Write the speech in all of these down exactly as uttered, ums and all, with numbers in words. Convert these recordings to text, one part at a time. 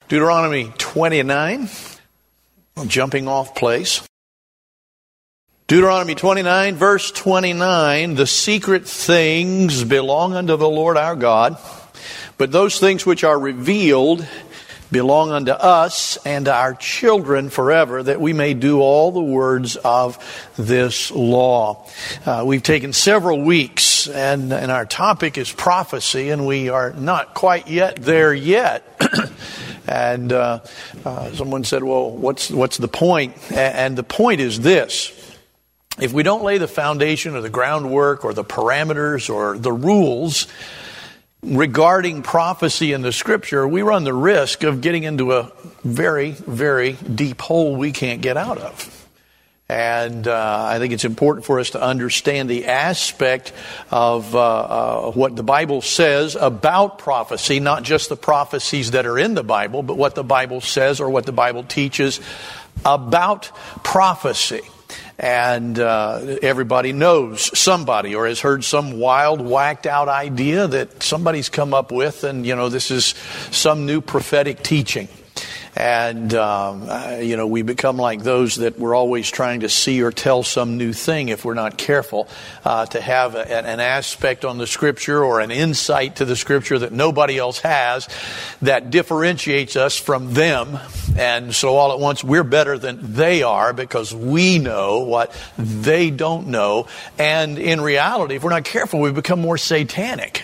Deuteronomy twenty-nine, jumping off place. Deuteronomy twenty-nine, verse twenty-nine, the secret things belong unto the Lord our God, but those things which are revealed belong unto us and our children forever, that we may do all the words of this law. Uh, we've taken several weeks, and, and our topic is prophecy, and we are not quite yet there yet. And uh, uh, someone said, well, what's what's the point? And the point is this. If we don't lay the foundation or the groundwork or the parameters or the rules regarding prophecy in the Scripture, we run the risk of getting into a very, very deep hole we can't get out of. And uh, I think it's important for us to understand the aspect of uh, uh, what the Bible says about prophecy, not just the prophecies that are in the Bible, but what the Bible says or what the Bible teaches about prophecy. And uh, everybody knows somebody or has heard some wild, whacked out idea that somebody's come up with, and, you know, this is some new prophetic teaching. And, um, uh, you know, we become like those that we're always trying to see or tell some new thing if we're not careful, uh, to have a, an aspect on the Scripture or an insight to the Scripture that nobody else has that differentiates us from them. And so all at once we're better than they are because we know what they don't know. And in reality, if we're not careful, we become more satanic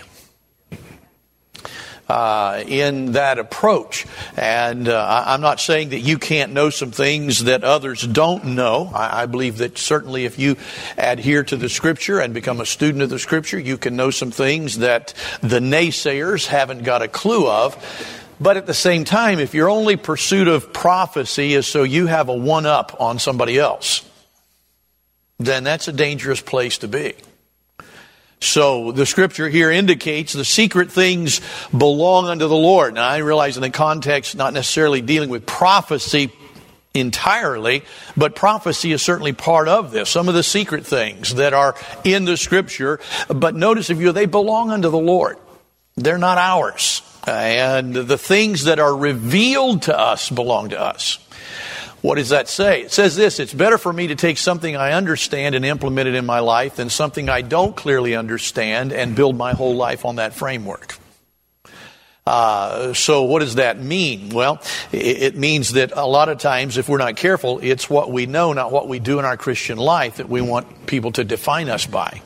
Uh, in that approach. And uh, I'm not saying that you can't know some things that others don't know. I, I believe that certainly if you adhere to the Scripture and become a student of the Scripture, you can know some things that the naysayers haven't got a clue of. But at the same time, if your only pursuit of prophecy is so you have a one-up on somebody else, then that's a dangerous place to be. So the Scripture here indicates the secret things belong unto the Lord. Now I realize in the context, not necessarily dealing with prophecy entirely, but prophecy is certainly part of this. Some of the secret things that are in the Scripture, but notice if you, they belong unto the Lord. They're not ours. And the things that are revealed to us belong to us. What does that say? It says this: it's better for me to take something I understand and implement it in my life than something I don't clearly understand and build my whole life on that framework. Uh, so what does that mean? Well, it, it means that a lot of times, if we're not careful, it's what we know, not what we do in our Christian life, that we want people to define us by.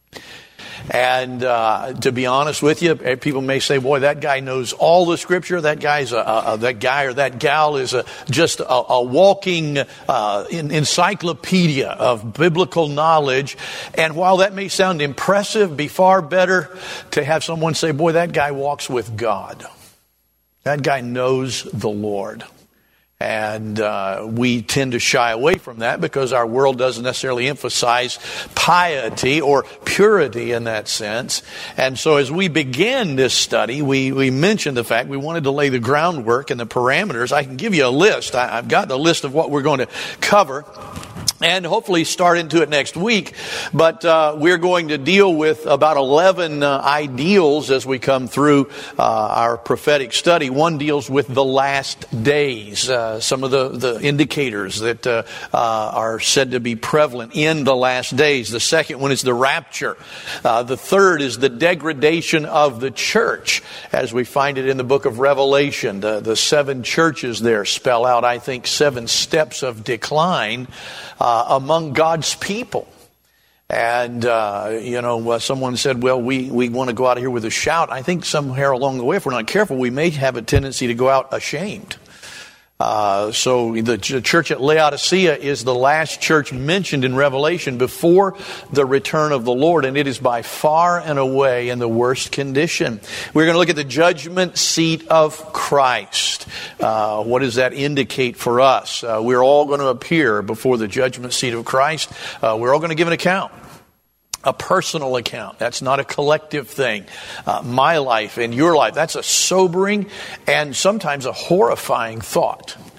And uh, to be honest with you, people may say, boy, that guy knows all the Scripture. That guy's a, a, that guy or that gal is a, just a, a walking uh, encyclopedia of biblical knowledge. And while that may sound impressive, be far better to have someone say, boy, that guy walks with God. That guy knows the Lord. And uh, we tend to shy away from that because our world doesn't necessarily emphasize piety or purity in that sense. And so as we began this study, we, we mentioned the fact we wanted to lay the groundwork and the parameters. I can give you a list. I, I've got the list of what we're going to cover and hopefully start into it next week. But uh, we're going to deal with about eleven uh, ideals as we come through uh, our prophetic study. One deals with the last days, uh, some of the, the indicators that uh, uh, are said to be prevalent in the last days. The second one is the rapture. Uh, the third is the degradation of the church, as we find it in the book of Revelation. The, the seven churches there spell out, I think, seven steps of decline Uh, among God's people. And, uh, you know, uh, someone said, well, we, we want to go out of here with a shout. I think somewhere along the way, if we're not careful, we may have a tendency to go out ashamed. Uh, so the church at Laodicea is the last church mentioned in Revelation before the return of the Lord, and it is by far and away in the worst condition. We're going to look at the judgment seat of Christ. Uh, what does that indicate for us? Uh, we're all going to appear before the judgment seat of Christ. Uh, we're all going to give an account. A personal account. That's not a collective thing. Uh, my life and your life. That's a sobering and sometimes a horrifying thought.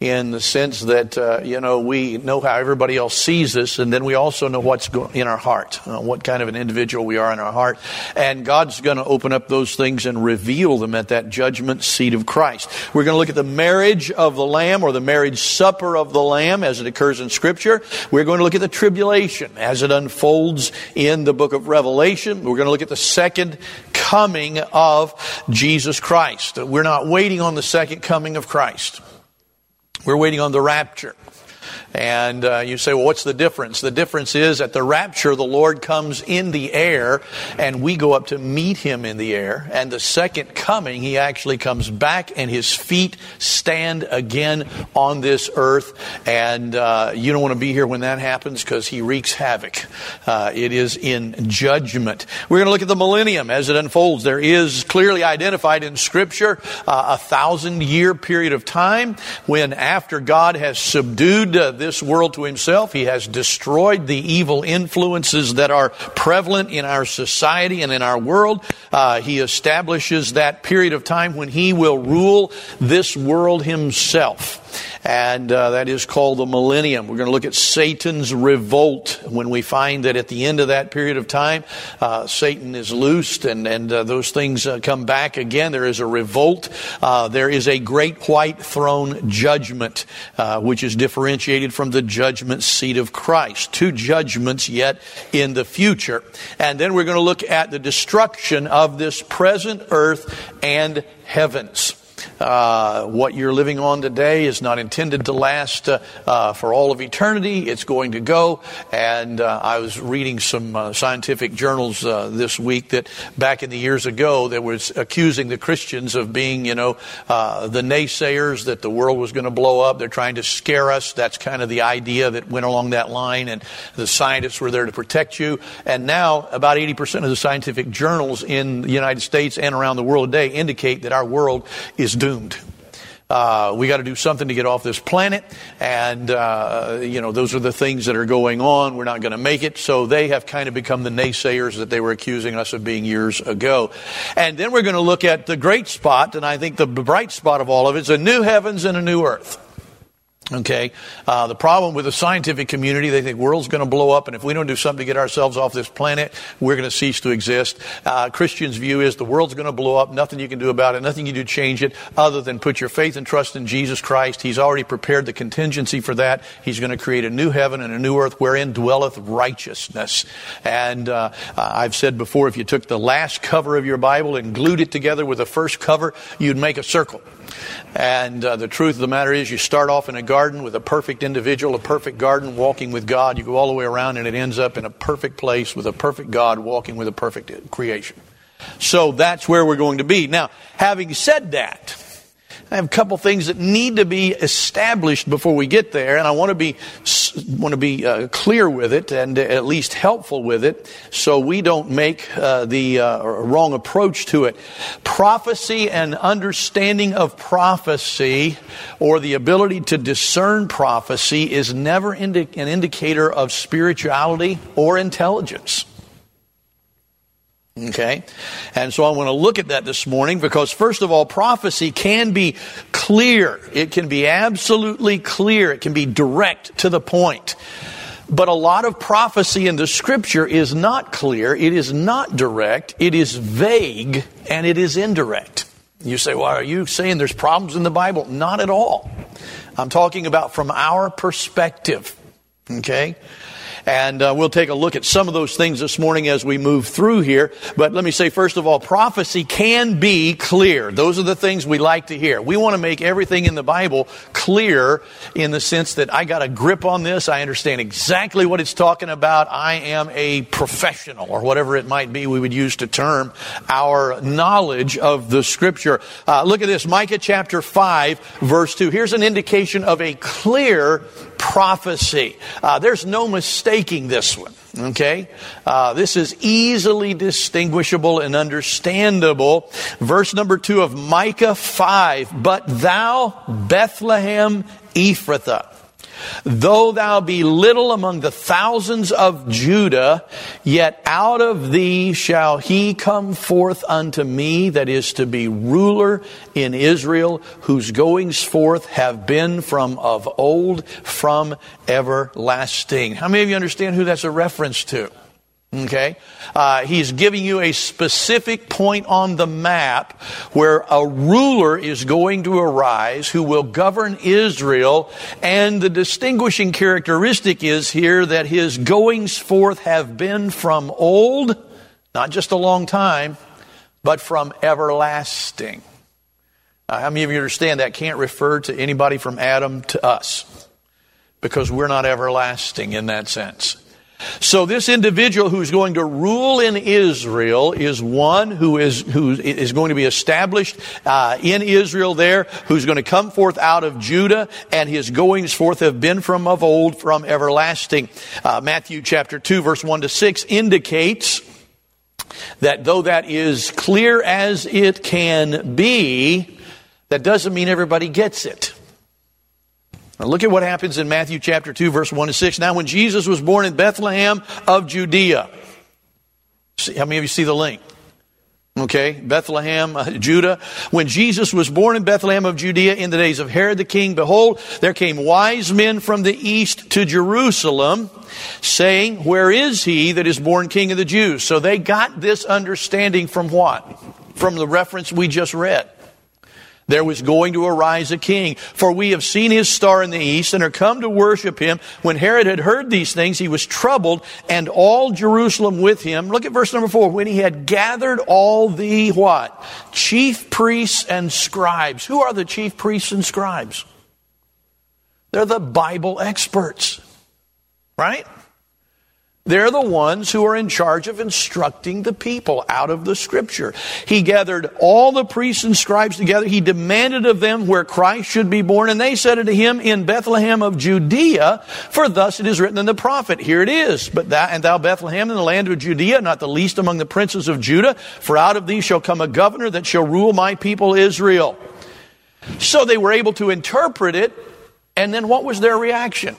in the sense that, uh, you know, we know how everybody else sees us, and then we also know what's go- in our heart, uh, what kind of an individual we are in our heart. And God's going to open up those things and reveal them at that judgment seat of Christ. We're going to look at the marriage of the Lamb, or the marriage supper of the Lamb as it occurs in Scripture. We're going to look at the tribulation as it unfolds in the book of Revelation. We're going to look at the second coming of Jesus Christ. We're not waiting on the second coming of Christ. We're waiting on the rapture. And uh, you say, well, what's the difference? The difference is at the rapture, the Lord comes in the air and we go up to meet Him in the air. And the second coming, He actually comes back and His feet stand again on this earth. And uh, you don't want to be here when that happens because He wreaks havoc. Uh, it is in judgment. We're going to look at the millennium as it unfolds. There is clearly identified in Scripture uh, a thousand year period of time when after God has subdued uh, this world to Himself, He has destroyed the evil influences that are prevalent in our society and in our world. Uh, he establishes that period of time when He will rule this world Himself. And uh, that is called the millennium. We're going to look at Satan's revolt when we find that at the end of that period of time, uh, Satan is loosed and, and uh, those things uh, come back again. There is a revolt. Uh, there is a great white throne judgment, uh, which is differentiated from the judgment seat of Christ. Two judgments yet in the future. And then we're going to look at the destruction of this present earth and heavens. Uh, what you're living on today is not intended to last uh, uh, for all of eternity. It's going to go. And uh, I was reading some uh, scientific journals uh, this week that back in the years ago, that was accusing the Christians of being, you know, uh, the naysayers, that the world was going to blow up. They're trying to scare us. That's kind of the idea that went along that line. And the scientists were there to protect you. And now about eighty percent of the scientific journals in the United States and around the world today indicate that our world is doomed. Uh, we got to do something to get off this planet. And, uh, you know, those are the things that are going on. We're not going to make it. So they have kind of become the naysayers that they were accusing us of being years ago. And then we're going to look at the great spot. And I think the bright spot of all of it is a new heavens and a new earth. Okay, uh, the problem with the scientific community, they think the world's going to blow up, and if we don't do something to get ourselves off this planet, we're going to cease to exist. Uh, Christians' view is the world's going to blow up, nothing you can do about it, nothing you do to change it, other than put your faith and trust in Jesus Christ. He's already prepared the contingency for that. He's going to create a new heaven and a new earth wherein dwelleth righteousness. And uh, I've said before, if you took the last cover of your Bible and glued it together with the first cover, you'd make a circle. And uh, the truth of the matter is, you start off in a garden with a perfect individual, a perfect garden, walking with God. You go all the way around and it ends up in a perfect place with a perfect God walking with a perfect creation. So that's where we're going to be. Now, having said that, I have a couple things that need to be established before we get there, and I want to be want to be uh, clear with it and at least helpful with it, so we don't make uh, the uh, wrong approach to it. Prophecy and understanding of prophecy, or the ability to discern prophecy, is never indi- an indicator of spirituality or intelligence. Okay, and so I want to look at that this morning because, first of all, prophecy can be clear. It can be absolutely clear. It can be direct to the point. But a lot of prophecy in the Scripture is not clear. It is not direct. It is vague, and it is indirect. You say, well, are you saying there's problems in the Bible? Not at all. I'm talking about from our perspective. Okay? And uh, we'll take a look at some of those things this morning as we move through here. But let me say, first of all, prophecy can be clear. Those are the things we like to hear. We want to make everything in the Bible clear in the sense that I got a grip on this. I understand exactly what it's talking about. I am a professional, or whatever it might be we would use to term our knowledge of the Scripture. Uh, look at this, Micah chapter five, verse two. Here's an indication of a clear prophecy. Uh, there's no mistaking this one. Okay? Uh, this is easily distinguishable and understandable. Verse number two of Micah five. But thou, Bethlehem Ephrathah. Though thou be little among the thousands of Judah, yet out of thee shall he come forth unto me, that is to be ruler in Israel, whose goings forth have been from of old, from everlasting. How many of you understand who that's a reference to? Okay, uh, he's giving you a specific point on the map where a ruler is going to arise who will govern Israel, and the distinguishing characteristic is here that his goings forth have been from old, not just a long time, but from everlasting. Uh, how many of you understand that can't refer to anybody from Adam to us? Because we're not everlasting in that sense. So this individual who's going to rule in Israel is one who is who is going to be established uh, in Israel there, who's going to come forth out of Judah, and his goings forth have been from of old, from everlasting. Uh, Matthew chapter two, verse one to six indicates that though that is clear as it can be, that doesn't mean everybody gets it. Now look at what happens in Matthew chapter two, verse one to six. Now when Jesus was born in Bethlehem of Judea. See, how many of you see the link? Okay, Bethlehem, uh, Judah. When Jesus was born in Bethlehem of Judea in the days of Herod the king, behold, there came wise men from the east to Jerusalem, saying, where is he that is born King of the Jews? So they got this understanding from what? From the reference we just read. There was going to arise a king. For we have seen his star in the east and are come to worship him. When Herod had heard these things, he was troubled, and all Jerusalem with him. Look at verse number four. When he had gathered all the what? Chief priests and scribes. Who are the chief priests and scribes? They're the Bible experts. Right? They're the ones who are in charge of instructing the people out of the Scripture. He gathered all the priests and scribes together. He demanded of them where Christ should be born. And they said unto him, in Bethlehem of Judea, for thus it is written in the prophet. Here it is. But thou, and thou Bethlehem in the land of Judea, not the least among the princes of Judah, for out of thee shall come a governor that shall rule my people Israel. So they were able to interpret it. And then what was their reaction?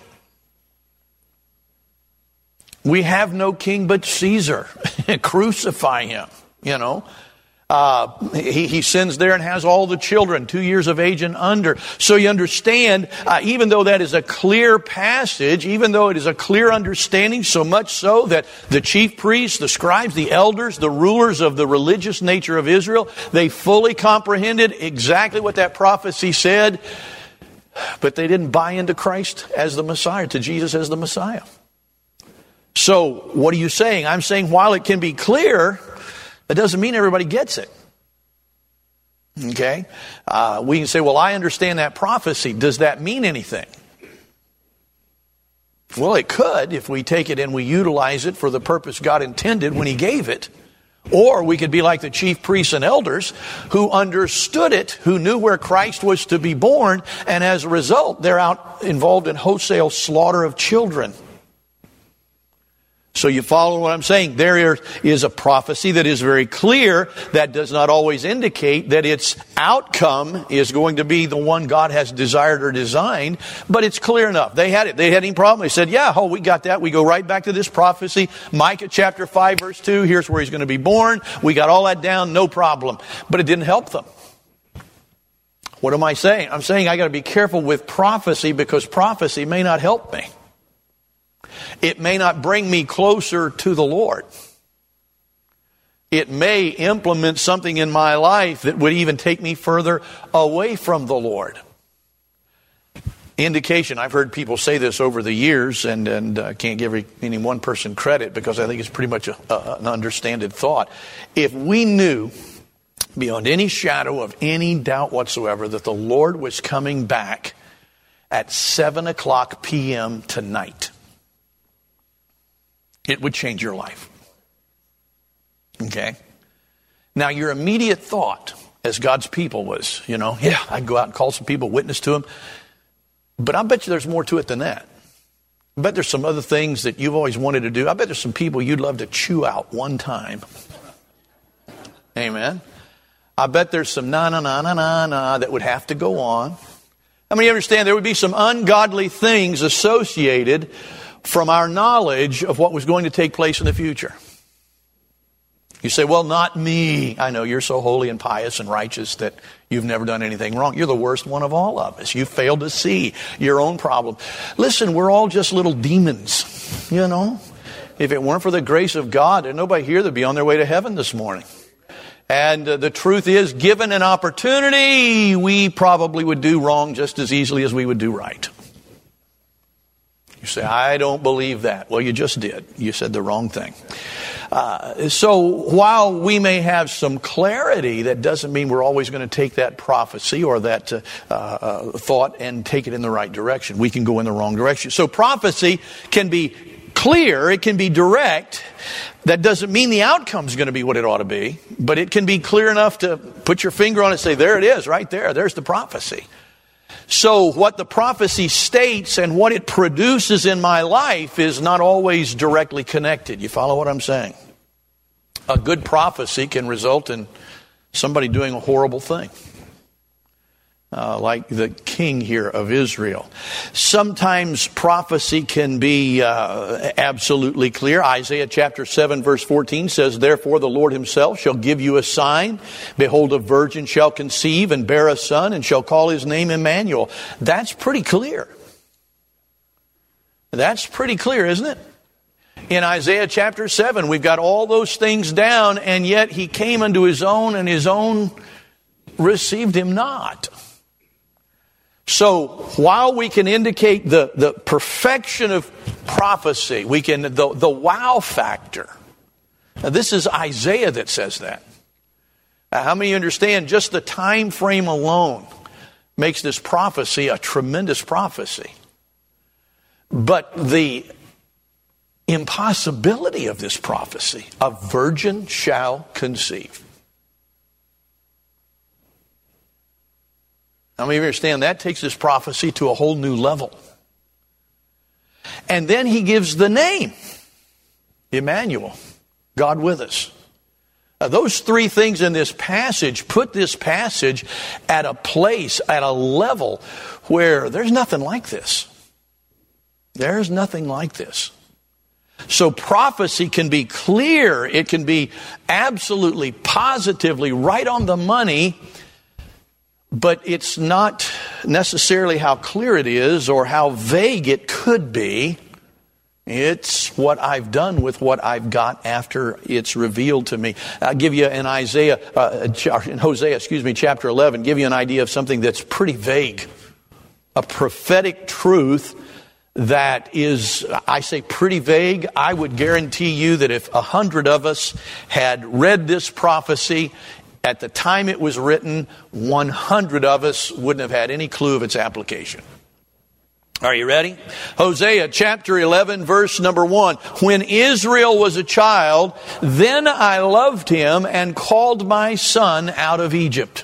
We have no king but Caesar. Crucify him, you know. Uh, he, he sends there and has all the children, two years of age and under. So you understand, uh, even though that is a clear passage, even though it is a clear understanding, so much so that the chief priests, the scribes, the elders, the rulers of the religious nature of Israel, they fully comprehended exactly what that prophecy said, but they didn't buy into Christ as the Messiah, to Jesus as the Messiah. So, what are you saying? I'm saying while it can be clear, that doesn't mean everybody gets it. Okay? Uh, we can say, well, I understand that prophecy. Does that mean anything? Well, it could if we take it and we utilize it for the purpose God intended when He gave it. Or we could be like the chief priests and elders who understood it, who knew where Christ was to be born, and as a result, they're out involved in wholesale slaughter of children. So you follow what I'm saying? There is a prophecy that is very clear. That does not always indicate that its outcome is going to be the one God has desired or designed, but it's clear enough. They had it. They had any problem. They said, yeah, oh, we got that. We go right back to this prophecy. Micah chapter five, verse two, here's where he's going to be born. We got all that down, no problem. But it didn't help them. What am I saying? I'm saying I got to be careful with prophecy, because prophecy may not help me. It may not bring me closer to the Lord. It may implement something in my life that would even take me further away from the Lord. Indication, I've heard people say this over the years, and and I uh, can't give any one person credit because I think it's pretty much a, a, an understanded thought. If we knew beyond any shadow of any doubt whatsoever that the Lord was coming back at seven o'clock p.m. tonight, it would change your life. Okay? Now, your immediate thought as God's people was, you know, yeah, I'd go out and call some people, witness to them. But I bet you there's more to it than that. I bet there's some other things that you've always wanted to do. I bet there's some people you'd love to chew out one time. Amen? I bet there's some na na na na na na that would have to go on. How many understand there would be some ungodly things associated from our knowledge of what was going to take place in the future? You say, well, not me. I know you're so holy and pious and righteous that you've never done anything wrong. You're the worst one of all of us. You failed to see your own problem. Listen, we're all just little demons, you know. If it weren't for the grace of God, there's nobody here that'd be on their way to heaven this morning. And uh, the truth is, given an opportunity, we probably would do wrong just as easily as we would do right. You say, I don't believe that. Well, you just did. You said the wrong thing. Uh, so while we may have some clarity, that doesn't mean we're always going to take that prophecy or that uh, uh, thought and take it in the right direction. We can go in the wrong direction. So prophecy can be clear, it can be direct. That doesn't mean the outcome's going to be what it ought to be, but it can be clear enough to put your finger on it and say, there it is, right there. There's the prophecy. So what the prophecy states and what it produces in my life is not always directly connected. You follow what I'm saying? A good prophecy can result in somebody doing a horrible thing. Uh, like the king here of Israel. Sometimes prophecy can be uh, absolutely clear. Isaiah chapter seven verse fourteen says, therefore the Lord himself shall give you a sign. Behold, a virgin shall conceive and bear a son and shall call his name Emmanuel. That's pretty clear. That's pretty clear, isn't it? In Isaiah chapter seven, we've got all those things down, and yet he came unto his own, and his own received him not. So while we can indicate the, the perfection of prophecy, we can, the, the wow factor. Now this is Isaiah that says that. Now, how many understand just the time frame alone makes this prophecy a tremendous prophecy? But the impossibility of this prophecy, a virgin shall conceive. How many of you understand that takes this prophecy to a whole new level? And then he gives the name, Emmanuel, God with us. Now, those three things in this passage put this passage at a place, at a level where there's nothing like this. There's nothing like this. So prophecy can be clear. It can be absolutely, positively right on the money. But it's not necessarily how clear it is or how vague it could be. It's what I've done with what I've got after it's revealed to me. I'll give you in Isaiah, uh, in Hosea, excuse me, chapter eleven, give you an idea of something that's pretty vague. A prophetic truth that is, I say pretty vague. I would guarantee you that if a hundred of us had read this prophecy at the time it was written, one hundred of us wouldn't have had any clue of its application. Are you ready? Hosea chapter eleven verse number one. When Israel was a child, then I loved him and called my son out of Egypt.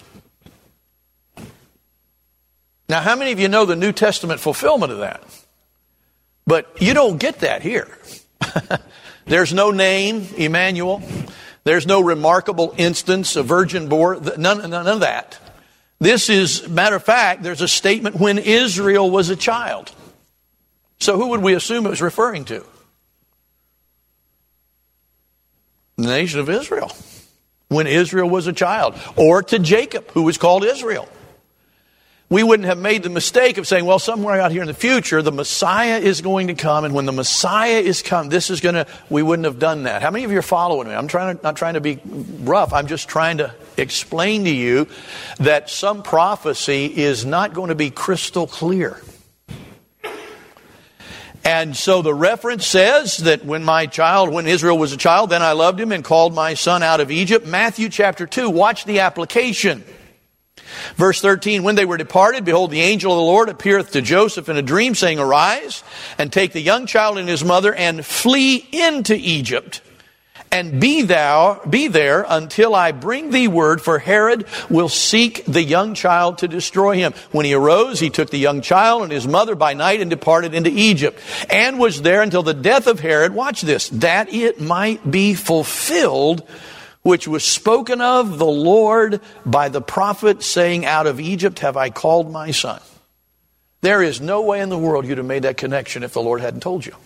Now, how many of you know the New Testament fulfillment of that? But you don't get that here. There's no name, Emmanuel. There's no remarkable instance, a virgin born, none, none of that. This is, matter of fact, there's a statement when Israel was a child. So who would we assume it was referring to? The nation of Israel. When Israel was a child. Or to Jacob, who was called Israel. We wouldn't have made the mistake of saying, well, somewhere out here in the future, the Messiah is going to come, and when the Messiah is come, this is going to, we wouldn't have done that. How many of you are following me? I'm trying to, not trying to be rough. I'm just trying to explain to you that some prophecy is not going to be crystal clear. And so the reference says that when my child, when Israel was a child, then I loved him and called my son out of Egypt. Matthew chapter two, watch the application. Verse thirteen, when they were departed, behold, the angel of the Lord appeareth to Joseph in a dream, saying, arise, and take the young child and his mother, and flee into Egypt, and be thou, be there until I bring thee word, for Herod will seek the young child to destroy him. When he arose, he took the young child and his mother by night and departed into Egypt, and was there until the death of Herod, watch this, that it might be fulfilled, which was spoken of the Lord by the prophet, saying, out of Egypt have I called my son. There is no way in the world you'd have made that connection if the Lord hadn't told you.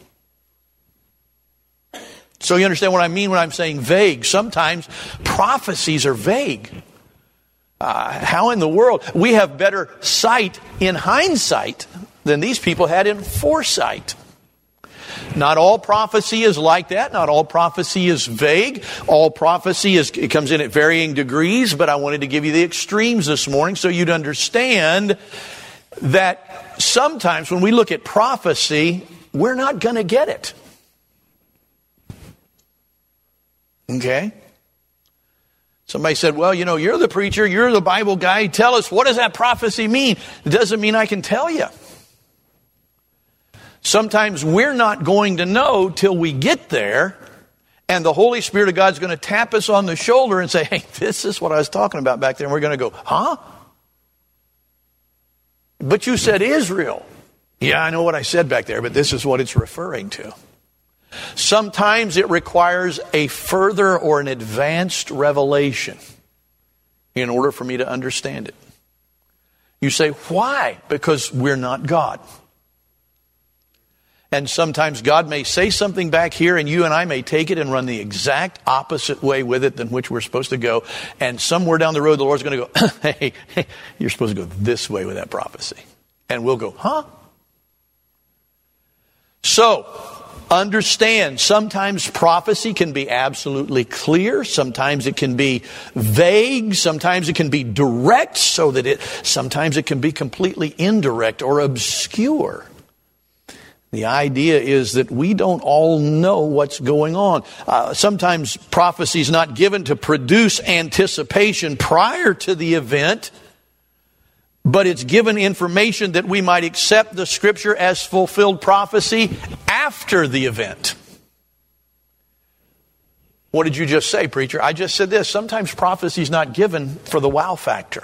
So you understand what I mean when I'm saying vague. Sometimes prophecies are vague. Uh, how in the world? We have better sight in hindsight than these people had in foresight. Not all prophecy is like that. Not all prophecy is vague. All prophecy is, it comes in at varying degrees, but I wanted to give you the extremes this morning so you'd understand that sometimes when we look at prophecy, we're not going to get it. Okay? Somebody said, well, you know, you're the preacher, you're the Bible guy, tell us, what does that prophecy mean? It doesn't mean I can tell you. Sometimes we're not going to know till we get there, and the Holy Spirit of God's going to tap us on the shoulder and say, hey, this is what I was talking about back there. And we're going to go, huh? But you said Israel. Yeah, I know what I said back there, but this is what it's referring to. Sometimes it requires a further or an advanced revelation in order for me to understand it. You say, why? Because we're not God. And sometimes God may say something back here and you and I may take it and run the exact opposite way with it than which we're supposed to go. And somewhere down the road, the Lord's going to go, hey, hey, you're supposed to go this way with that prophecy. And we'll go, huh? So, understand, sometimes prophecy can be absolutely clear. Sometimes it can be vague. Sometimes it can be direct, so that it, sometimes it can be completely indirect or obscure. The idea is that we don't all know what's going on. Uh, sometimes prophecy is not given to produce anticipation prior to the event, but it's given information that we might accept the Scripture as fulfilled prophecy after the event. What did you just say, preacher? I just said this. Sometimes prophecy is not given for the wow factor.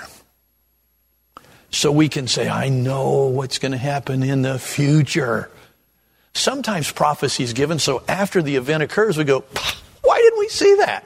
So we can say, I know what's going to happen in the future. Sometimes prophecy is given so after the event occurs, we go, why didn't we see that?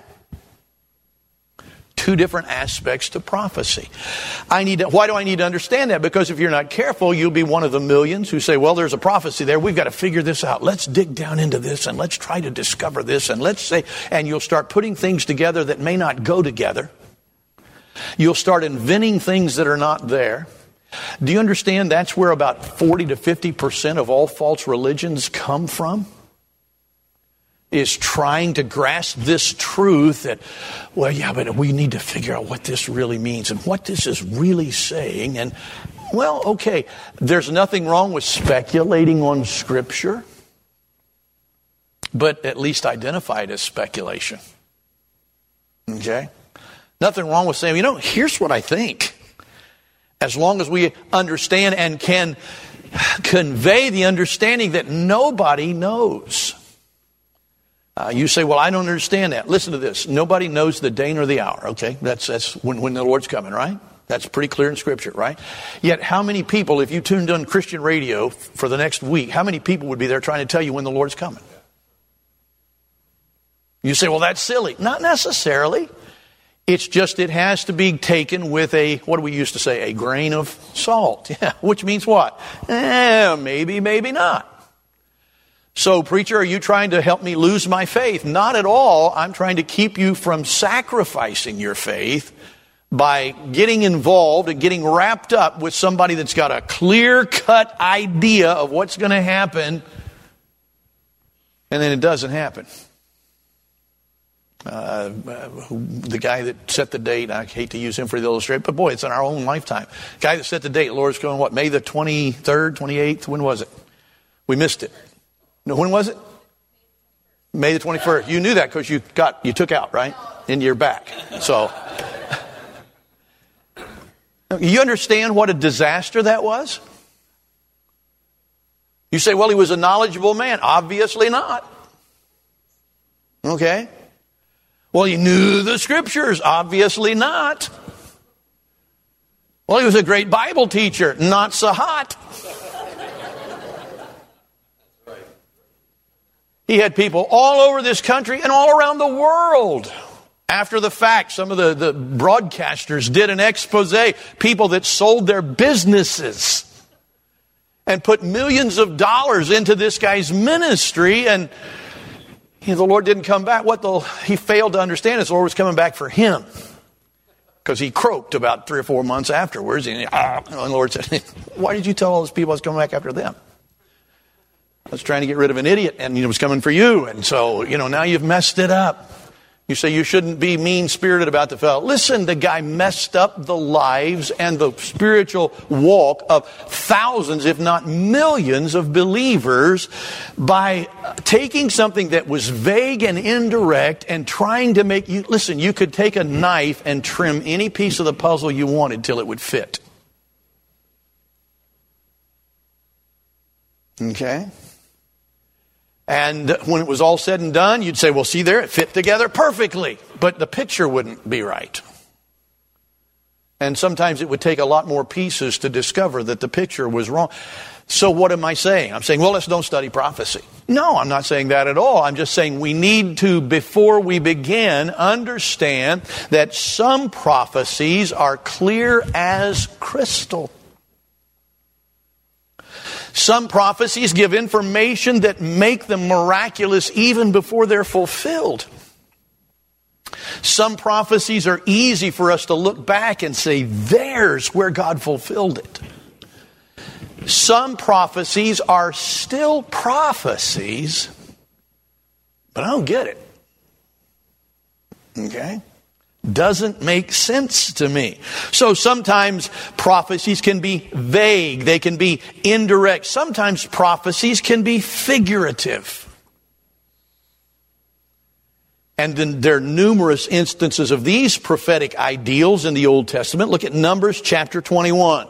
Two different aspects to prophecy. I need to, why do I need to understand that? Because if you're not careful, you'll be one of the millions who say, well, there's a prophecy there. We've got to figure this out. Let's dig down into this and let's try to discover this. And let's say, and you'll start putting things together that may not go together. You'll start inventing things that are not there. Do you understand that's where about forty to fifty percent of all false religions come from? Is trying to grasp this truth that, well, yeah, but we need to figure out what this really means and what this is really saying. And, well, okay, there's nothing wrong with speculating on Scripture, but at least identify it as speculation. Okay? Nothing wrong with saying, you know, here's what I think. As long as we understand and can convey the understanding that nobody knows. Uh, you say, well, I don't understand that. Listen to this. Nobody knows the day nor the hour, okay? That's that's when, when the Lord's coming, right? That's pretty clear in Scripture, right? Yet how many people, if you tuned on Christian radio for the next week, how many people would be there trying to tell you when the Lord's coming? You say, well, that's silly. Not necessarily. It's just it has to be taken with a, what do we used to say, a grain of salt. Yeah, which means what? Eh, maybe, maybe not. So, preacher, are you trying to help me lose my faith? Not at all. I'm trying to keep you from sacrificing your faith by getting involved and getting wrapped up with somebody that's got a clear-cut idea of what's going to happen, and then it doesn't happen. Uh, the guy that set the date, I hate to use him for the illustration, but boy, it's in our own lifetime. The guy that set the date, Lord's going, what, May the twenty-third, twenty-eighth? When was it? We missed it. No, when was it? May the twenty-first. You knew that because you got, you took out, right? Into your back. So, you understand what a disaster that was? You say, well, he was a knowledgeable man. Obviously not. Okay. Well, he knew the Scriptures. Obviously not. Well, he was a great Bible teacher. Not so hot. He had people all over this country and all around the world. After the fact, some of the, the broadcasters did an expose. People that sold their businesses and put millions of dollars into this guy's ministry, and you know, the Lord didn't come back. What the, he failed to understand is the Lord was coming back for him. Because he croaked about three or four months afterwards. And, ah, and the Lord said, why did you tell all those people I was coming back after them? I was trying to get rid of an idiot, and it was coming for you. And so, you know, now you've messed it up. You say you shouldn't be mean-spirited about the fellow. Listen, the guy messed up the lives and the spiritual walk of thousands, if not millions, of believers by taking something that was vague and indirect and trying to make you... Listen, you could take a knife and trim any piece of the puzzle you wanted till it would fit. Okay? And when it was all said and done, you'd say, well, see there, it fit together perfectly. But the picture wouldn't be right. And sometimes it would take a lot more pieces to discover that the picture was wrong. So what am I saying? I'm saying, well, let's don't study prophecy. No, I'm not saying that at all. I'm just saying we need to, before we begin, understand that some prophecies are clear as crystal. Some prophecies give information that make them miraculous even before they're fulfilled. Some prophecies are easy for us to look back and say, there's where God fulfilled it. Some prophecies are still prophecies, but I don't get it. Okay? Doesn't make sense to me. So sometimes prophecies can be vague. They can be indirect. Sometimes prophecies can be figurative. And then there are numerous instances of these prophetic ideals in the Old Testament. Look at Numbers chapter twenty-one.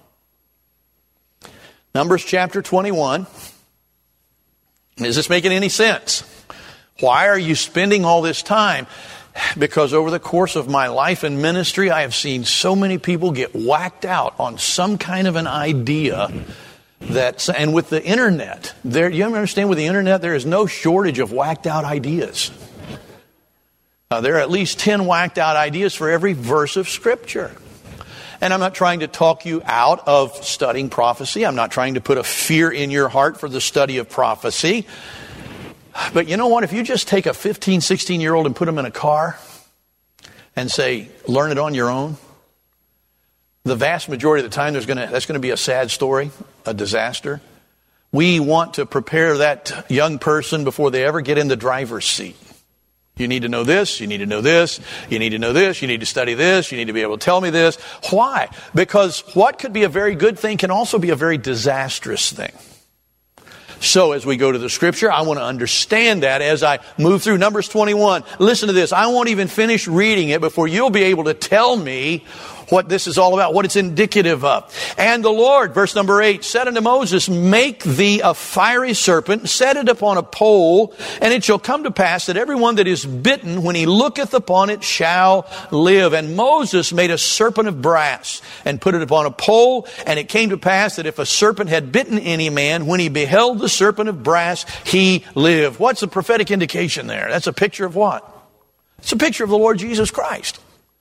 Numbers chapter twenty-one. Is this making any sense? Why are you spending all this time? Because over the course of my life and ministry, I have seen so many people get whacked out on some kind of an idea that, and with the internet, there, you understand with the internet, there is no shortage of whacked out ideas. Uh, there are at least ten whacked out ideas for every verse of Scripture. And I'm not trying to talk you out of studying prophecy. I'm not trying to put a fear in your heart for the study of prophecy. But you know what? If you just take a fifteen, sixteen-year-old and put them in a car and say, learn it on your own, the vast majority of the time there's going to, that's going to be a sad story, a disaster. We want to prepare that young person before they ever get in the driver's seat. You need to know this, you need to know this, you need to know this, you need to study this, you need to be able to tell me this. Why? Because what could be a very good thing can also be a very disastrous thing. So as we go to the Scripture, I want to understand that as I move through Numbers twenty-one. Listen to this. I won't even finish reading it before you'll be able to tell me what this is all about, what it's indicative of. And the Lord, verse number eight, said unto Moses, make thee a fiery serpent, set it upon a pole, and it shall come to pass that everyone that is bitten, when he looketh upon it, shall live. And Moses made a serpent of brass, and put it upon a pole, and it came to pass that if a serpent had bitten any man, when he beheld the serpent of brass, he lived. What's the prophetic indication there? That's a picture of what? It's a picture of the Lord Jesus Christ.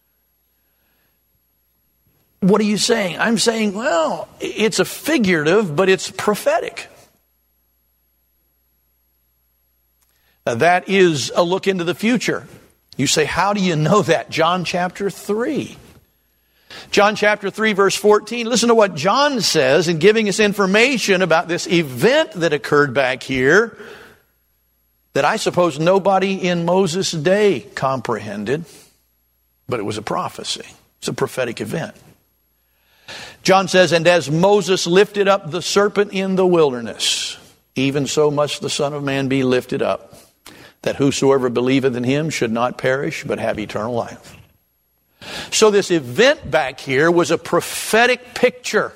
What are you saying? I'm saying, well, it's a figurative, but it's prophetic. Now, that is a look into the future. You say, how do you know that? John chapter three. John chapter three, verse fourteen. Listen to what John says in giving us information about this event that occurred back here that I suppose nobody in Moses' day comprehended, but it was a prophecy. It's a prophetic event. John says, and as Moses lifted up the serpent in the wilderness, even so must the Son of Man be lifted up, that whosoever believeth in him should not perish, but have eternal life. So this event back here was a prophetic picture.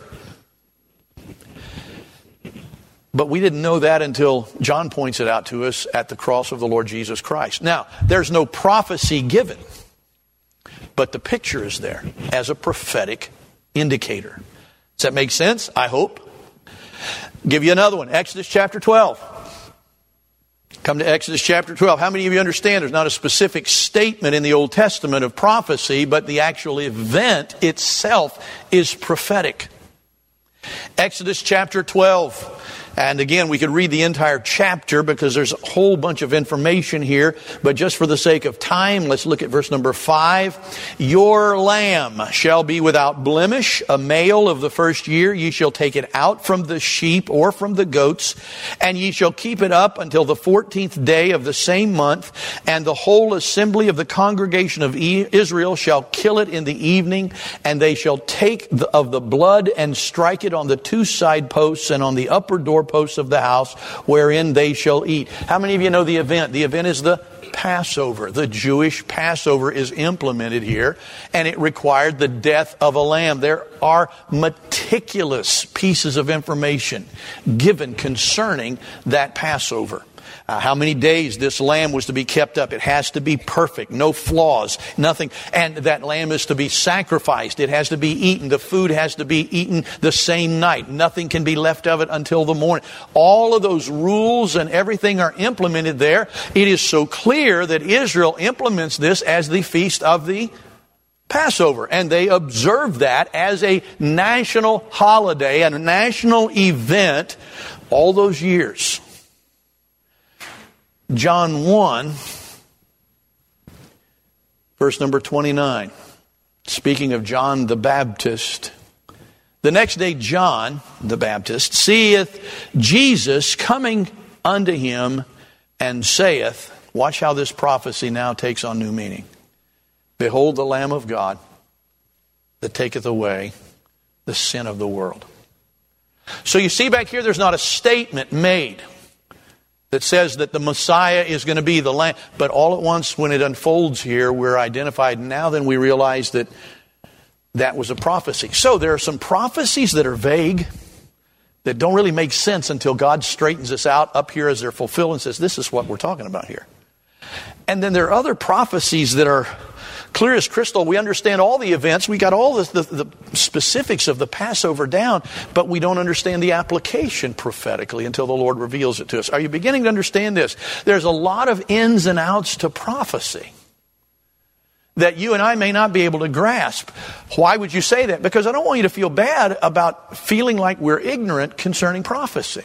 But we didn't know that until John points it out to us at the cross of the Lord Jesus Christ. Now, there's no prophecy given, but the picture is there as a prophetic indicator. Does that make sense? I hope. Give you another one. Exodus chapter twelve. Come to Exodus chapter twelve. How many of you understand there's not a specific statement in the Old Testament of prophecy, but the actual event itself is prophetic? Exodus chapter twelve. And again, we could read the entire chapter because there's a whole bunch of information here. But just for the sake of time, let's look at verse number five. Your lamb shall be without blemish, a male of the first year. Ye shall take it out from the sheep or from the goats, and ye shall keep it up until the fourteenth day of the same month. And the whole assembly of the congregation of Israel shall kill it in the evening, and they shall take of the blood and strike it on the two side posts and on the upper door posts of the house wherein they shall eat. How many of you know the event? The event is the Passover. The Jewish Passover is implemented here, and it required the death of a lamb. There are meticulous pieces of information given concerning that Passover. Uh, how many days this lamb was to be kept up. It has to be perfect, no flaws, nothing. And that lamb is to be sacrificed. It has to be eaten. The food has to be eaten the same night. Nothing can be left of it until the morning. All of those rules and everything are implemented there. It is so clear that Israel implements this as the feast of the Passover. And they observe that as a national holiday and a national event all those years. John one, verse number twenty-nine. Speaking of John the Baptist. The next day John the Baptist seeth Jesus coming unto him and saith, watch how this prophecy now takes on new meaning. Behold the Lamb of God that taketh away the sin of the world. So you see back here, there's not a statement made that says that the Messiah is going to be the Lamb. But all at once, when it unfolds here, we're identified. Now then we realize that that was a prophecy. So there are some prophecies that are vague, that don't really make sense until God straightens us out up here as they're fulfilled and says, this is what we're talking about here. And then there are other prophecies that are clear as crystal. We understand all the events. We got all the, the, the specifics of the Passover down, but we don't understand the application prophetically until the Lord reveals it to us. Are you beginning to understand this? There's a lot of ins and outs to prophecy that you and I may not be able to grasp. Why would you say that? Because I don't want you to feel bad about feeling like we're ignorant concerning prophecy.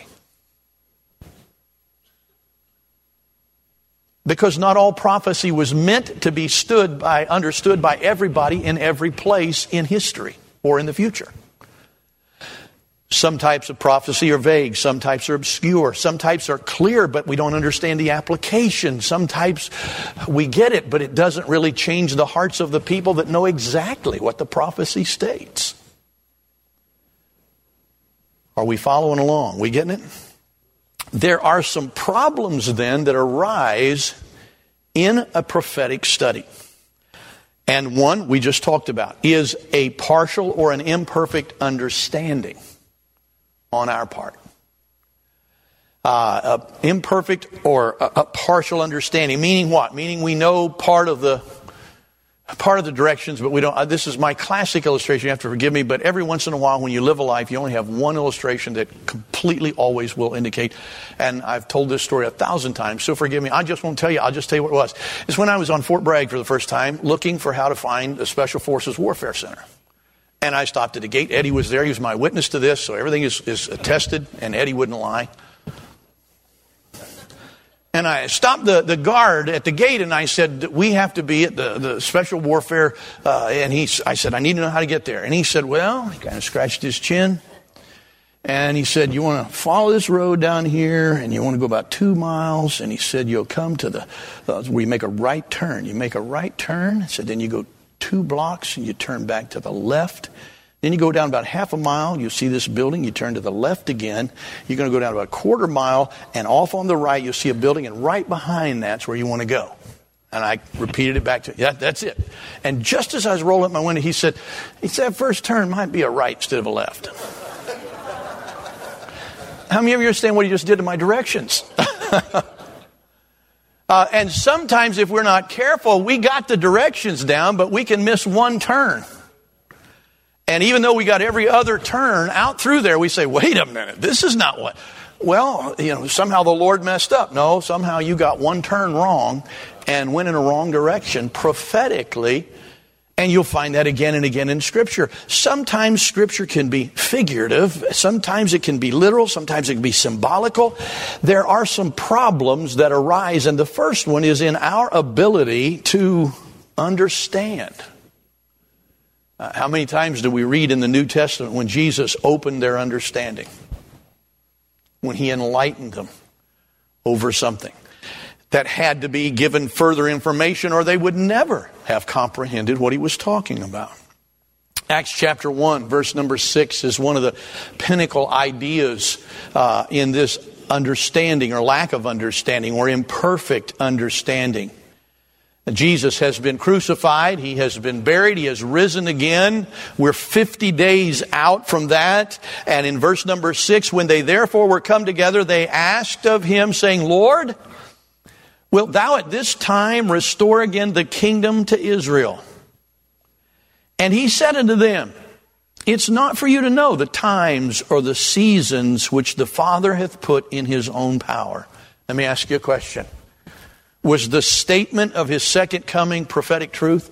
Because not all prophecy was meant to be stood by, understood by everybody in every place in history or in the future. Some types of prophecy are vague. Some types are obscure. Some types are clear, but we don't understand the application. Some types, we get it, but it doesn't really change the hearts of the people that know exactly what the prophecy states. Are we following along? We getting it? There are some problems then that arise in a prophetic study. And one we just talked about is a partial or an imperfect understanding on our part. Uh, a imperfect or a, a partial understanding. Meaning what? Meaning we know part of the part of the directions, but we don't. Uh, this is my classic illustration. You have to forgive me, but every once in a while when you live a life, you only have one illustration that completely always will indicate. And I've told this story a thousand times, so forgive me. I just won't tell you. I'll just tell you what it was. It's when I was on Fort Bragg for the first time looking for how to find a Special Forces Warfare Center. And I stopped at the gate. Eddie was there. He was my witness to this, so everything is, is attested, and Eddie wouldn't lie. And I stopped the, the guard at the gate, and I said, we have to be at the, the Special Warfare. Uh, and he, I said, I need to know how to get there. And he said, well, he kind of scratched his chin. And he said, you want to follow this road down here, and you want to go about two miles. And he said, you'll come to the, uh, where you make a right turn. You make a right turn. He said, then you go two blocks, and you turn back to the left. Then you go down about half a mile, you see this building, you turn to the left again. You're going to go down about a quarter mile, and off on the right you'll see a building, and right behind that's where you want to go. And I repeated it back to him. Yeah, that's it. And just as I was rolling up my window, he said, he said, that first turn might be a right instead of a left. How many of you understand what he just did to my directions? uh, and sometimes if we're not careful, we got the directions down, but we can miss one turn. And even though we got every other turn out through there, we say, wait a minute, this is not what. Well, you know, somehow the Lord messed up. No, somehow you got one turn wrong and went in a wrong direction prophetically. And you'll find that again and again in Scripture. Sometimes Scripture can be figurative. Sometimes it can be literal. Sometimes it can be symbolical. There are some problems that arise. And the first one is in our ability to understand. Uh, how many times do we read in the New Testament when Jesus opened their understanding? When he enlightened them over something that had to be given further information, or they would never have comprehended what he was talking about. Acts chapter one, verse number six is one of the pinnacle ideas uh, in this understanding or lack of understanding or imperfect understanding. Jesus has been crucified. He has been buried. He has risen again. We're fifty days out from that. And in verse number six, when they therefore were come together, they asked of him, saying, Lord, wilt thou at this time restore again the kingdom to Israel? And he said unto them, it's not for you to know the times or the seasons which the Father hath put in his own power. Let me ask you a question. Was the statement of his second coming prophetic truth?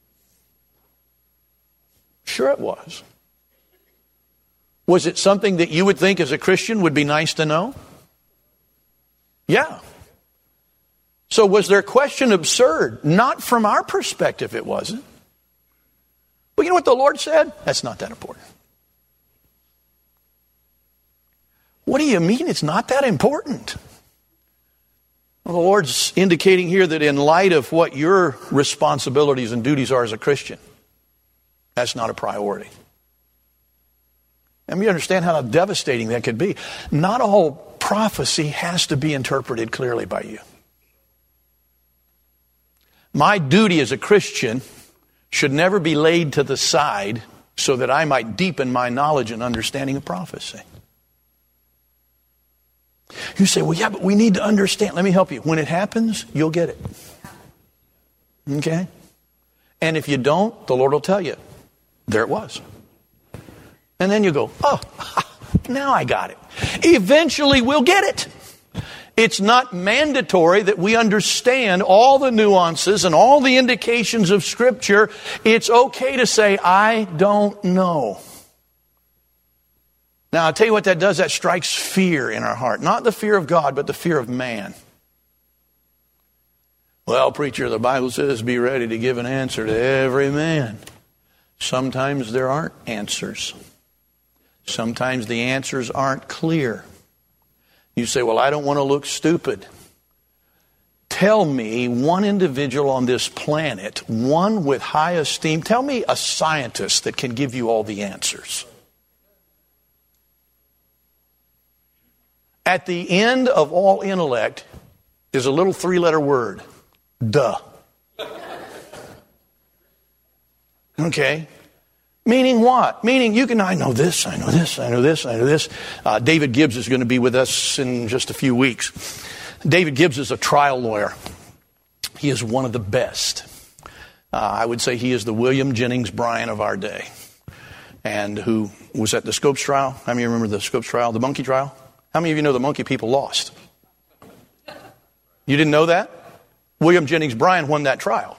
Sure it was. Was it something that you would think as a Christian would be nice to know? Yeah. So was their question absurd? Not from our perspective, it wasn't. But you know what the Lord said? That's not that important. What do you mean it's not that important? Well, the Lord's indicating here that in light of what your responsibilities and duties are as a Christian, that's not a priority. And we understand how devastating that could be. Not all prophecy has to be interpreted clearly by you. My duty as a Christian should never be laid to the side so that I might deepen my knowledge and understanding of prophecy. You say, well, yeah, but we need to understand. Let me help you. When it happens, you'll get it. Okay? And if you don't, the Lord will tell you. There it was. And then you go, oh, now I got it. Eventually we'll get it. It's not mandatory that we understand all the nuances and all the indications of Scripture. It's okay to say, I don't know. Now, I'll tell you what that does. That strikes fear in our heart. Not the fear of God, but the fear of man. Well, preacher, the Bible says be ready to give an answer to every man. Sometimes there aren't answers. Sometimes the answers aren't clear. You say, well, I don't want to look stupid. Tell me one individual on this planet, one with high esteem. Tell me a scientist that can give you all the answers. At the end of all intellect is a little three-letter word. Duh. Okay? Meaning what? Meaning you can, I know this, I know this, I know this, I know this. Uh, David Gibbs is going to be with us in just a few weeks. David Gibbs is a trial lawyer. He is one of the best. Uh, I would say he is the William Jennings Bryan of our day. And who was at the Scopes trial. How many of you remember the Scopes trial, the monkey trial? How many of you know the monkey people lost? You didn't know that? William Jennings Bryan won that trial.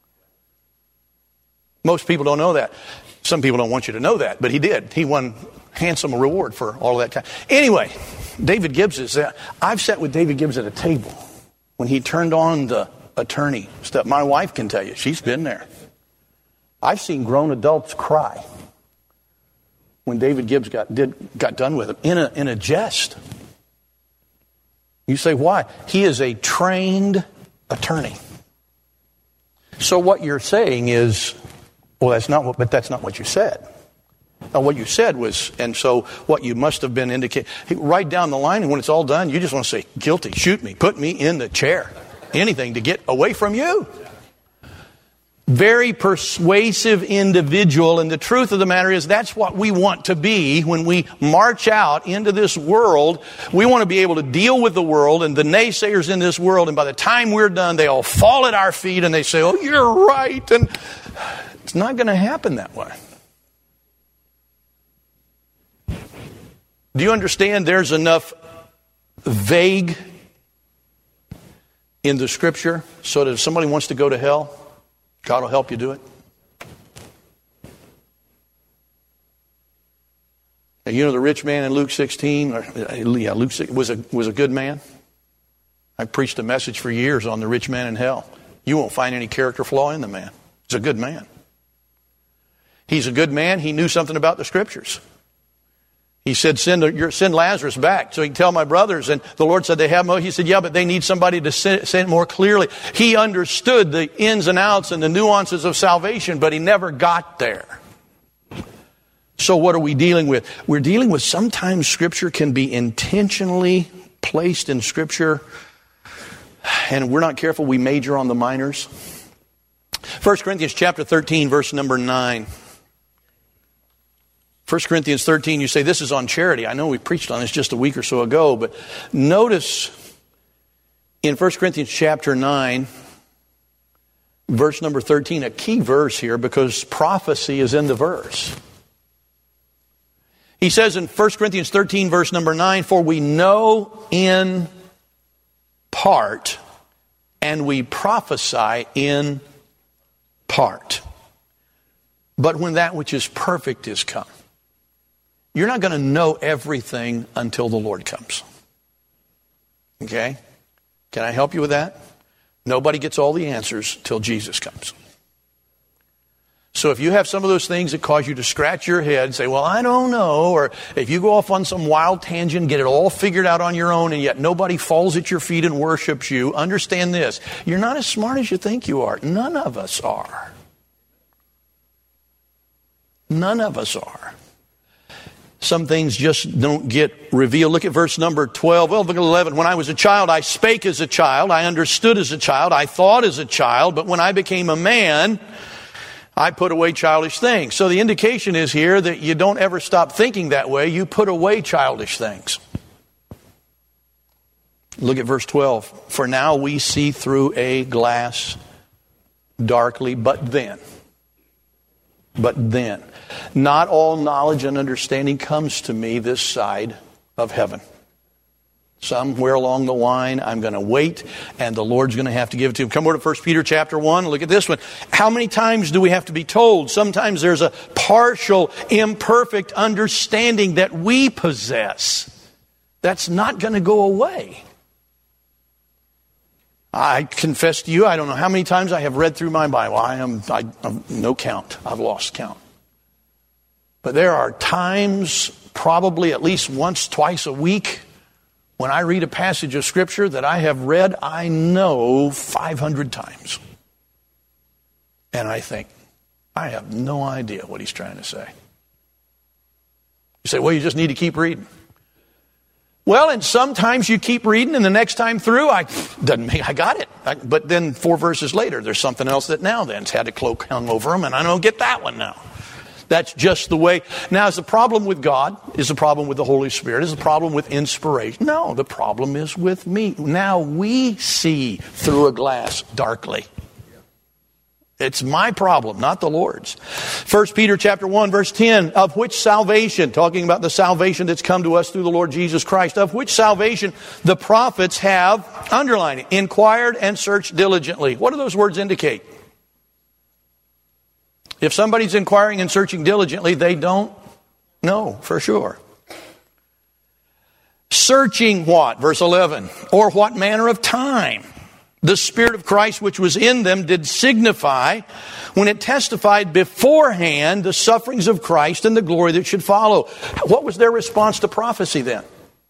Most people don't know that. Some people don't want you to know that, but he did. He won handsome reward for all of that time. Anyway, David Gibbs is there. I've sat with David Gibbs at a table when he turned on the attorney stuff. My wife can tell you. She's been there. I've seen grown adults cry when David Gibbs got did got done with him in a in a jest. You say, why? He is a trained attorney. So what you're saying is, well, that's not what, but that's not what you said. Now, what you said was, and so what you must have been indicating, right down the line, and when it's all done, you just want to say, guilty, shoot me, put me in the chair. Anything to get away from you. Very persuasive individual, and the truth of the matter is that's what we want to be when we march out into this world. We want to be able to deal with the world and the naysayers in this world, and by the time we're done, they all fall at our feet and they say, oh, you're right, and it's not going to happen that way. Do you understand there's enough vague in the Scripture so that if somebody wants to go to hell, God will help you do it? And you know the rich man in Luke sixteen, or, yeah, Luke was a, was a good man. I preached a message for years on the rich man in hell. You won't find any character flaw in the man. He's a good man. He's a good man. He knew something about the Scriptures. He said, send, send Lazarus back so he can tell my brothers. And the Lord said, they have more. He said, yeah, but they need somebody to say it more clearly. He understood the ins and outs and the nuances of salvation, but he never got there. So what are we dealing with? We're dealing with sometimes Scripture can be intentionally placed in Scripture, and we're not careful, we major on the minors. First Corinthians chapter thirteen, verse number nine. First Corinthians thirteen, you say, this is on charity. I know we preached on this just a week or so ago, but notice in First Corinthians chapter nine, verse number thirteen, a key verse here because prophecy is in the verse. He says in First Corinthians thirteen, verse number nine, for we know in part, and we prophesy in part. But when that which is perfect is come. You're not going to know everything until the Lord comes. Okay? Can I help you with that? Nobody gets all the answers till Jesus comes. So if you have some of those things that cause you to scratch your head and say, well, I don't know, or if you go off on some wild tangent, get it all figured out on your own, and yet nobody falls at your feet and worships you, understand this. You're not as smart as you think you are. None of us are. None of us are. Some things just don't get revealed. Look at verse number twelve. Well, look at eleven. When I was a child, I spake as a child. I understood as a child. I thought as a child. But when I became a man, I put away childish things. So the indication is here that you don't ever stop thinking that way. You put away childish things. Look at verse twelve. For now we see through a glass darkly, but then. But then. Not all knowledge and understanding comes to me this side of heaven. Somewhere along the line, I'm going to wait, and the Lord's going to have to give it to him. Come over to First Peter chapter one. Look at this one. How many times do we have to be told? Sometimes there's a partial, imperfect understanding that we possess. That's not going to go away. I confess to you, I don't know how many times I have read through my Bible. I am I, I'm no count. I've lost count. But there are times, probably at least once, twice a week, when I read a passage of Scripture that I have read, I know five hundred times. And I think, I have no idea what he's trying to say. You say, well, you just need to keep reading. Well, and sometimes you keep reading, and the next time through, I doesn't make, I got it. I, but then four verses later, there's something else that now then's had a cloak hung over them, and I don't get that one now. That's just the way. Now, is the problem with God? Is the problem with the Holy Spirit? Is the problem with inspiration? No, the problem is with me. Now we see through a glass darkly. It's my problem, not the Lord's. First Peter chapter one, verse ten, of which salvation, talking about the salvation that's come to us through the Lord Jesus Christ, of which salvation the prophets have, underlined it, inquired and searched diligently. What do those words indicate? If somebody's inquiring and searching diligently, they don't know for sure. Searching what? Verse eleven. Or what manner of time the Spirit of Christ which was in them did signify when it testified beforehand the sufferings of Christ and the glory that should follow. What was their response to prophecy then?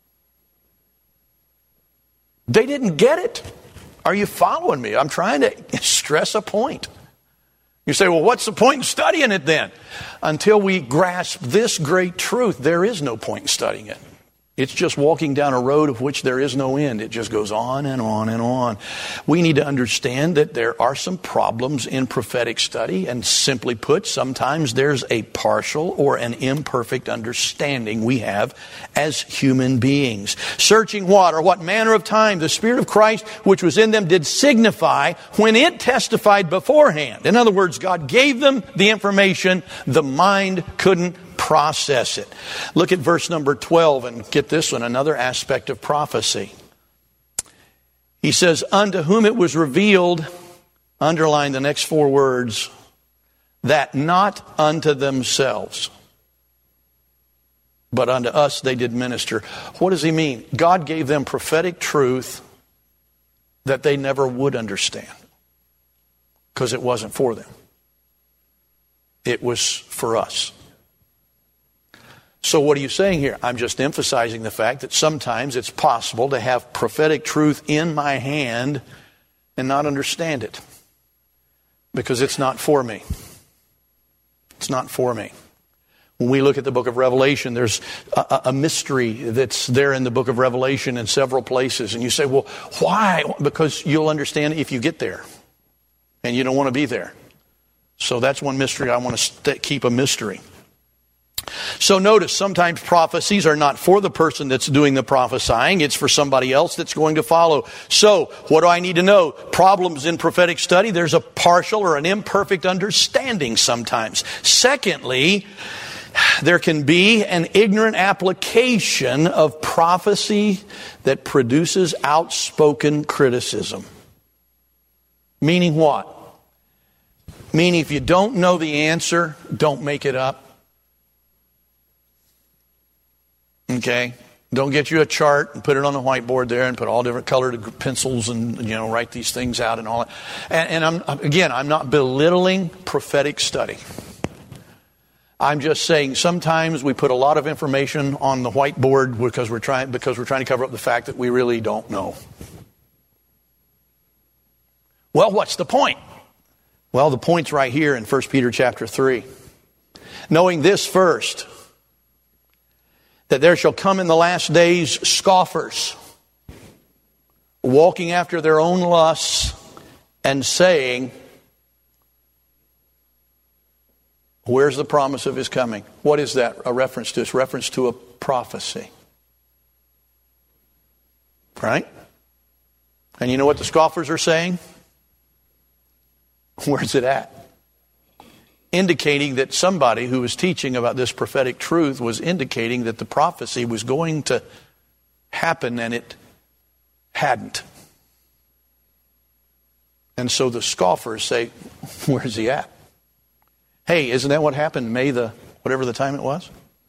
They didn't get it. Are you following me? I'm trying to stress a point. You say, well, what's the point in studying it then? Until we grasp this great truth, there is no point in studying it. It's just walking down a road of which there is no end. It just goes on and on and on. We need to understand that there are some problems in prophetic study, and simply put, sometimes there's a partial or an imperfect understanding we have as human beings. Searching what, or what manner of time the Spirit of Christ which was in them did signify when it testified beforehand. In other words, God gave them the information, the mind couldn't process it. Look at verse number twelve and get this one, another aspect of prophecy. He says, unto whom it was revealed, underline the next four words, that not unto themselves. but unto us they did minister. What does he mean? God gave them prophetic truth that they never would understand because it wasn't for them. It was for us. So what are you saying here? I'm just emphasizing the fact that sometimes it's possible to have prophetic truth in my hand and not understand it because it's not for me. It's not for me. When we look at the book of Revelation, there's a, a mystery that's there in the book of Revelation in several places. And you say, well, why? Because you'll understand if you get there. And you don't want to be there. So that's one mystery I want to st- keep a mystery. So notice, sometimes prophecies are not for the person that's doing the prophesying. It's for somebody else that's going to follow. So, what do I need to know? Problems in prophetic study, there's a partial or an imperfect understanding sometimes. Secondly, there can be an ignorant application of prophecy that produces outspoken criticism. Meaning what? Meaning if you don't know the answer, don't make it up. Okay? Don't get you a chart and put it on the whiteboard there and put all different colored pencils and, you know, write these things out and all that. And, and I'm, again, I'm not belittling prophetic study. I'm just saying sometimes we put a lot of information on the whiteboard because we're trying because we're trying to cover up the fact that we really don't know. Well, what's the point? Well, the point's right here in First Peter chapter three. Knowing this first, that there shall come in the last days scoffers, walking after their own lusts and saying, where's the promise of his coming? What is that a reference to? It's a reference to a prophecy. Right? And you know what the scoffers are saying? Where's it at? Indicating that somebody who was teaching about this prophetic truth was indicating that the prophecy was going to happen and it hadn't. And so the scoffers say, where's he at? Hey, isn't that what happened May the, whatever the time it was?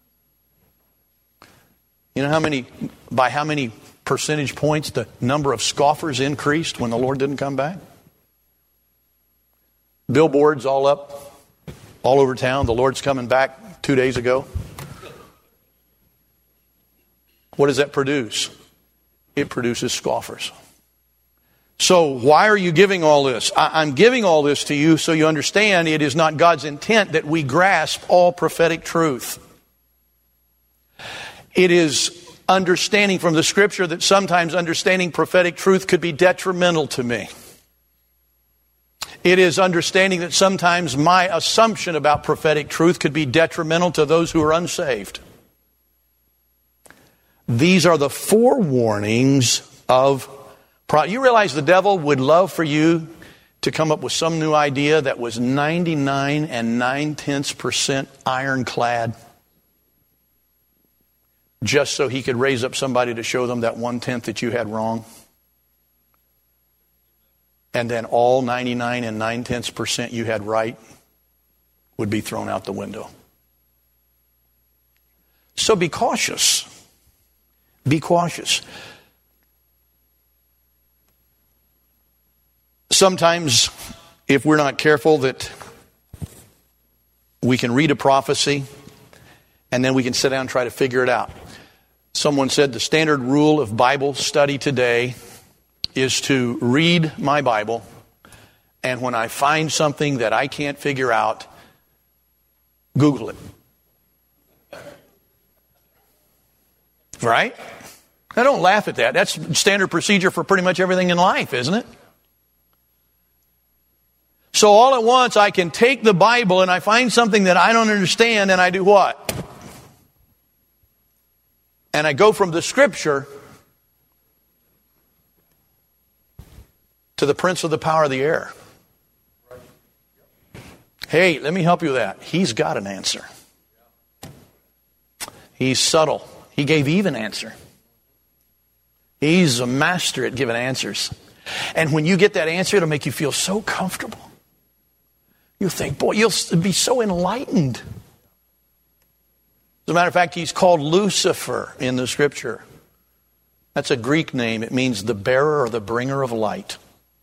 You know how many, by how many percentage points the number of scoffers increased when the Lord didn't come back? Billboards all up, all over town. The Lord's coming back two days ago. What does that produce? It produces scoffers. So why are you giving all this? I, I'm giving all this to you so you understand it is not God's intent that we grasp all prophetic truth. It is understanding from the Scripture that sometimes understanding prophetic truth could be detrimental to me. It is understanding that sometimes my assumption about prophetic truth could be detrimental to those who are unsaved. These are the forewarnings of prophecy. You realize the devil would love for you to come up with some new idea that was ninety-nine and nine-tenths percent ironclad just so he could raise up somebody to show them that one-tenth that you had wrong. And then all ninety-nine and nine-tenths percent you had right would be thrown out the window. So be cautious. Be cautious. Sometimes, if we're not careful, that we can read a prophecy and then we can sit down and try to figure it out. Someone said the standard rule of Bible study today is to read my Bible, and when I find something that I can't figure out, Google it. Right? Now don't laugh at that. That's standard procedure for pretty much everything in life, isn't it? So all at once I can take the Bible and I find something that I don't understand, and I do what? And I go from the Scripture to the prince of the power of the air. Hey, let me help you with that. He's got an answer. He's subtle. He gave Eve an answer. He's a master at giving answers. And when you get that answer, it'll make you feel so comfortable. You'll think, boy, you'll be so enlightened. As a matter of fact, he's called Lucifer in the Scripture. That's a Greek name. It means the bearer or the bringer of light.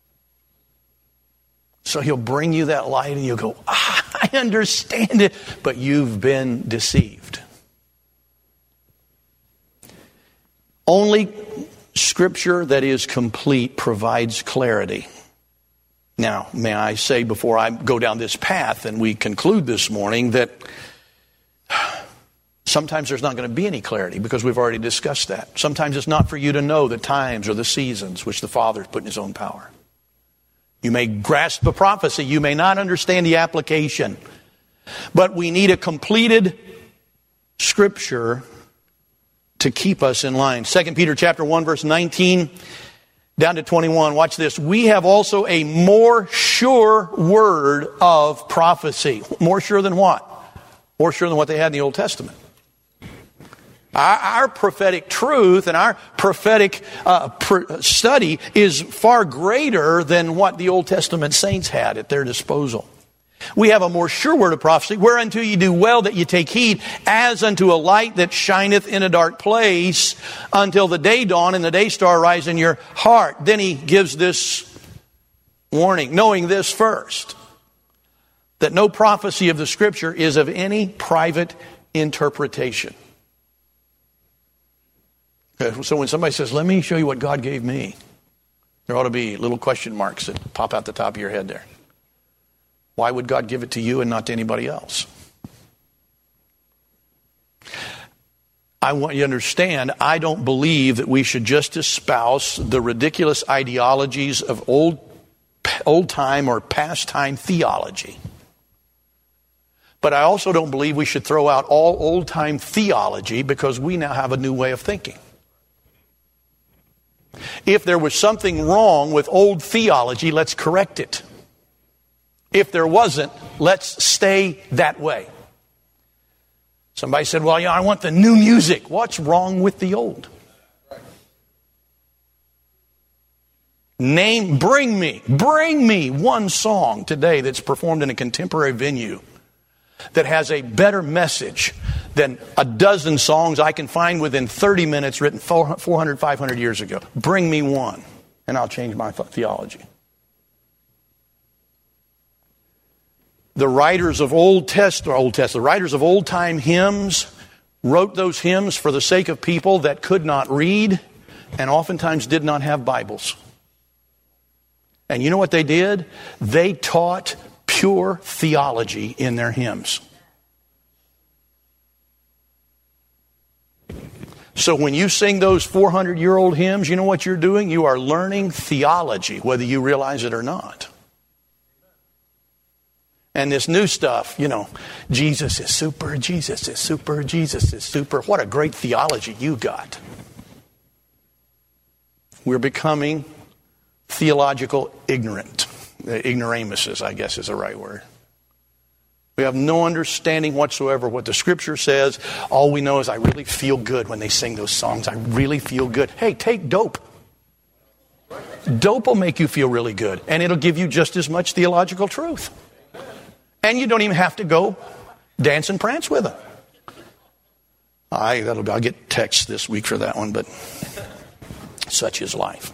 So he'll bring you that light and you'll go, ah, I understand it. But you've been deceived. Only Scripture that is complete provides clarity. Now, may I say before I go down this path and we conclude this morning that sometimes there's not going to be any clarity because we've already discussed that. Sometimes it's not for you to know the times or the seasons which the Father has put in His own power. You may grasp the prophecy. You may not understand the application. But we need a completed Scripture to keep us in line. Second Peter chapter one, verse nineteen down to twenty-one. Watch this. We have also a more sure word of prophecy. More sure than what? More sure than what they had in the Old Testament. Our, our prophetic truth and our prophetic uh, pr- study is far greater than what the Old Testament saints had at their disposal. We have a more sure word of prophecy, whereunto you do well that you take heed, as unto a light that shineth in a dark place, until the day dawn and the day star rise in your heart. Then he gives this warning, knowing this first, that no prophecy of the Scripture is of any private interpretation. Okay, so when somebody says, let me show you what God gave me, there ought to be little question marks that pop out the top of your head there. Why would God give it to you and not to anybody else? I want you to understand, I don't believe that we should just espouse the ridiculous ideologies of old, old time or past time theology. But I also don't believe we should throw out all old time theology because we now have a new way of thinking. If there was something wrong with old theology, let's correct it. If there wasn't, let's stay that way. Somebody said, well, yeah, I want the new music. What's wrong with the old? Name, bring me, bring me one song today that's performed in a contemporary venue that has a better message than a dozen songs I can find within thirty minutes written four hundred, five hundred years ago. Bring me one, and I'll change my theology. The writers of Old Testament, Old Testament, the writers of old-time hymns wrote those hymns for the sake of people that could not read and oftentimes did not have Bibles. And you know what they did? They taught pure theology in their hymns. So when you sing those four hundred year old hymns, you know what you're doing? You are learning theology, whether you realize it or not. And this new stuff, you know, Jesus is super, Jesus is super, Jesus is super. What a great theology you got. We're becoming theological ignorant. Ignoramuses, I guess is the right word. We have no understanding whatsoever what the Scripture says. All we know is I really feel good when they sing those songs. I really feel good. Hey, take dope. Dope will make you feel really good. And it'll give you just as much theological truth. And you don't even have to go dance and prance with them. I, that'll, I'll get texts this week for that one, but such is life.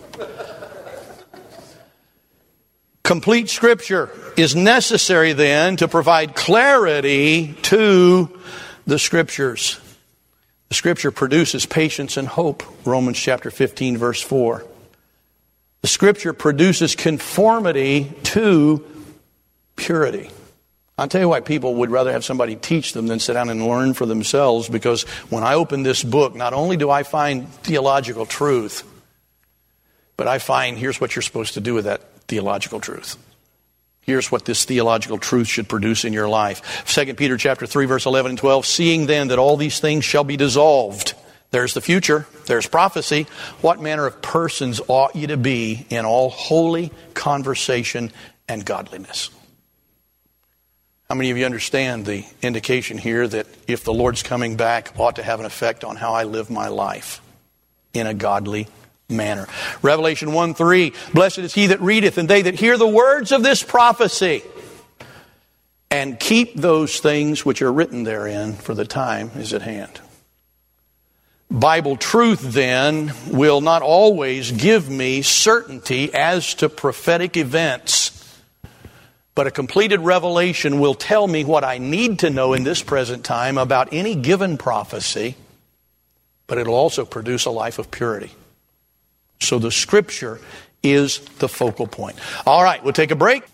Complete Scripture is necessary then to provide clarity to the Scriptures. The Scripture produces patience and hope, Romans chapter fifteen, verse four. The Scripture produces conformity to purity. I'll tell you why people would rather have somebody teach them than sit down and learn for themselves, because when I open this book, not only do I find theological truth, but I find here's what you're supposed to do with that theological truth. Here's what this theological truth should produce in your life. Second Peter chapter three, verse eleven and twelve, seeing then that all these things shall be dissolved. There's the future. There's prophecy. What manner of persons ought you to be in all holy conversation and godliness? How many of you understand the indication here that if the Lord's coming back ought to have an effect on how I live my life in a godly manner? Revelation one three, blessed is he that readeth and they that hear the words of this prophecy and keep those things which are written therein, for the time is at hand. Bible truth, then, will not always give me certainty as to prophetic events, but a completed revelation will tell me what I need to know in this present time about any given prophecy, but it'll also produce a life of purity. So the Scripture is the focal point. All right, we'll take a break.